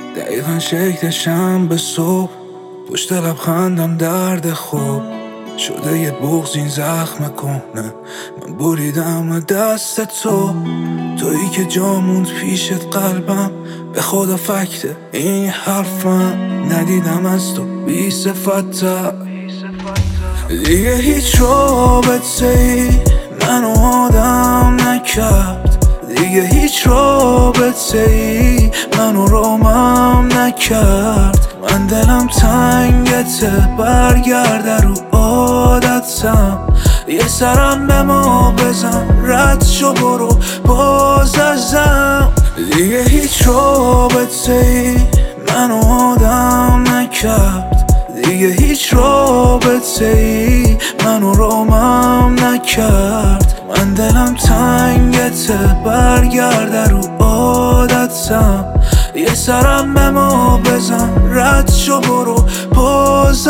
دقیقا شکلشم به صبح، پشت لبخندم درد خوب شده یه بغض این زخم کنه. من بریدم دست تویی که جا موند پیشت قلبم. به خدا فکته این حرفم، ندیدم از تو بی صفت‌تر. دیگه هیچ رابطه‌ای منو آدم نکرد، دیگه هیچ رابطه‌ای منو رامم نکرد. من دلم تنگته، برگرده رو عادتم. یه سرم به ما بزن، رد شو برو باز ازم. دیگه هیچ رابطه‌ای منو آدم نکرد، دیگه هیچ رابطه‌ای منو رامم نکرد. من دلم تنگته، برگرده رو عادتم. یه سرم به ما بزن، رد شو برو باز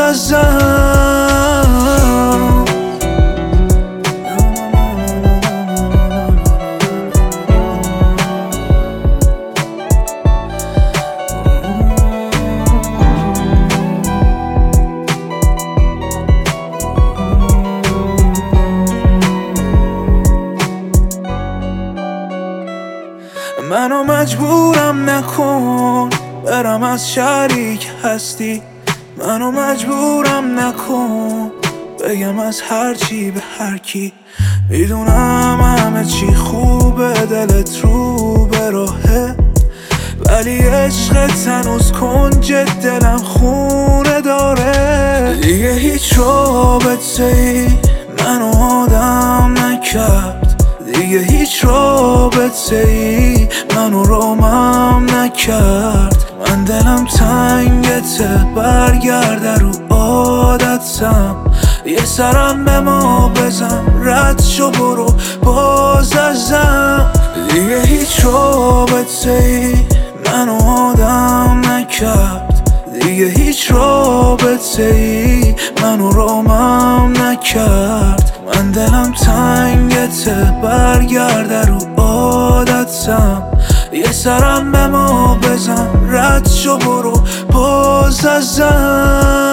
ازم. منو مجبورم نکن برم از شریک هستی، منو مجبورم نکن بگم از هر چی به هر کی. میدونم همه چی خوبه، دلت رو به راهه، ولی عشقت هنوز کنج دلم خونه داره. دیگه هیچ رابطه‌ای منو آدم نکرد، دیگه هیچ رابطه‌ای منو رامم نکرد. من دلم تنگته، برگرده رو عادتم. یه سرم به ما بزن، رد شو برو باز ازم. دیگه هیچ رابطه‌ای منو آدم نکرد، دیگه هیچ رابطه‌ای منو رامم نکرد. من دلم تنگته، برگرده رو عادتم. یه سرم به ما بزن، رد شو برو باز ازم.